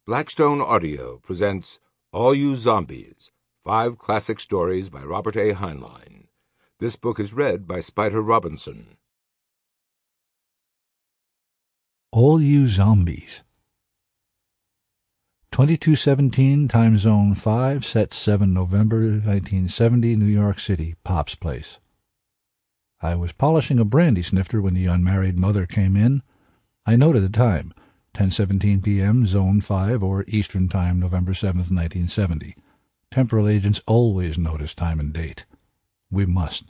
Blackstone Audio presents All You Zombies, 5 classic stories by Robert A. Heinlein. This book is read by Spider Robinson. All You Zombies. 2217, Time Zone 5, Set 7 November 1970, New York City, Pop's Place. I was polishing a brandy snifter when the unmarried mother came in. I noted the time, 10:17 p.m., Zone 5, or Eastern Time, November 7th, 1970. Temporal agents always notice time and date. We must.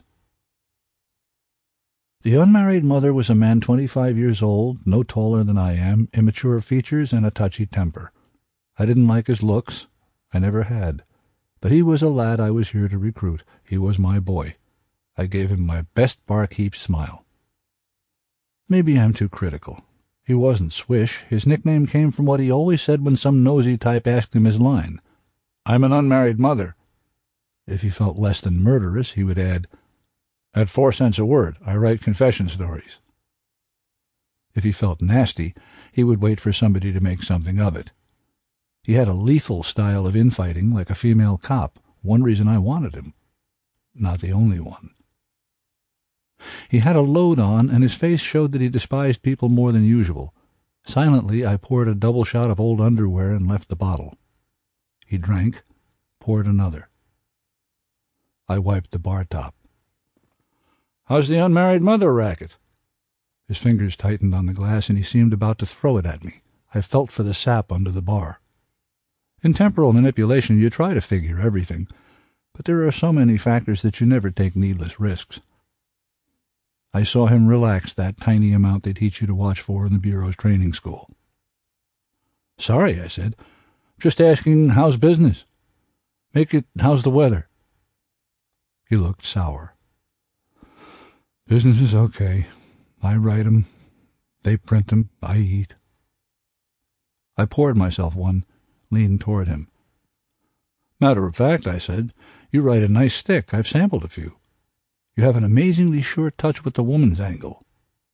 The unmarried mother was a man 25 years old, no taller than I am, immature features, and a touchy temper. I didn't like his looks. I never had. But he was a lad I was here to recruit. He was my boy. I gave him my best barkeep smile. Maybe I'm too critical. He wasn't Swish. His nickname came from what he always said when some nosy type asked him his line. "I'm an unmarried mother." If he felt less than murderous, he would add, "At 4 cents a word, I write confession stories." If he felt nasty, he would wait for somebody to make something of it. He had a lethal style of infighting, like a female cop, one reason I wanted him. Not the only one. He had a load on, and his face showed that he despised people more than usual. Silently, I poured a double shot of old underwear and left the bottle. He drank, poured another. I wiped the bar top. "How's the unmarried mother racket?" His fingers tightened on the glass, and he seemed about to throw it at me. I felt for the sap under the bar. In temporal manipulation, you try to figure everything, but there are so many factors that you never take needless risks. I saw him relax that tiny amount they teach you to watch for in the Bureau's training school. "Sorry," I said. "Just asking how's business. Make it how's the weather." He looked sour. "Business is okay. I write 'em. They print 'em. I eat." I poured myself one, leaned toward him. "Matter of fact," I said, "you write a nice stick. I've sampled a few. You have an amazingly sure touch with the woman's angle."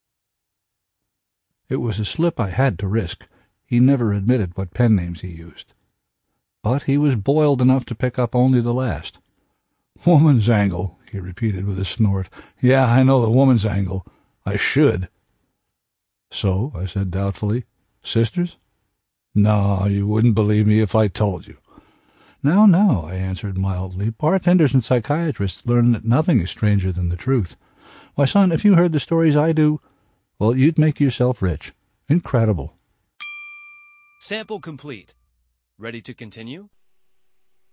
It was a slip I had to risk. He never admitted what pen names he used. But he was boiled enough to pick up only the last. "Woman's angle," he repeated with a snort. "Yeah, I know the woman's angle. I should." "So?" I said doubtfully. "Sisters?" "No, you wouldn't believe me if I told you." No, I answered mildly. "Bartenders and psychiatrists learn that nothing is stranger than the truth. Why, son, if you heard the stories I do, well, you'd make yourself rich. Incredible." Sample complete. Ready to continue?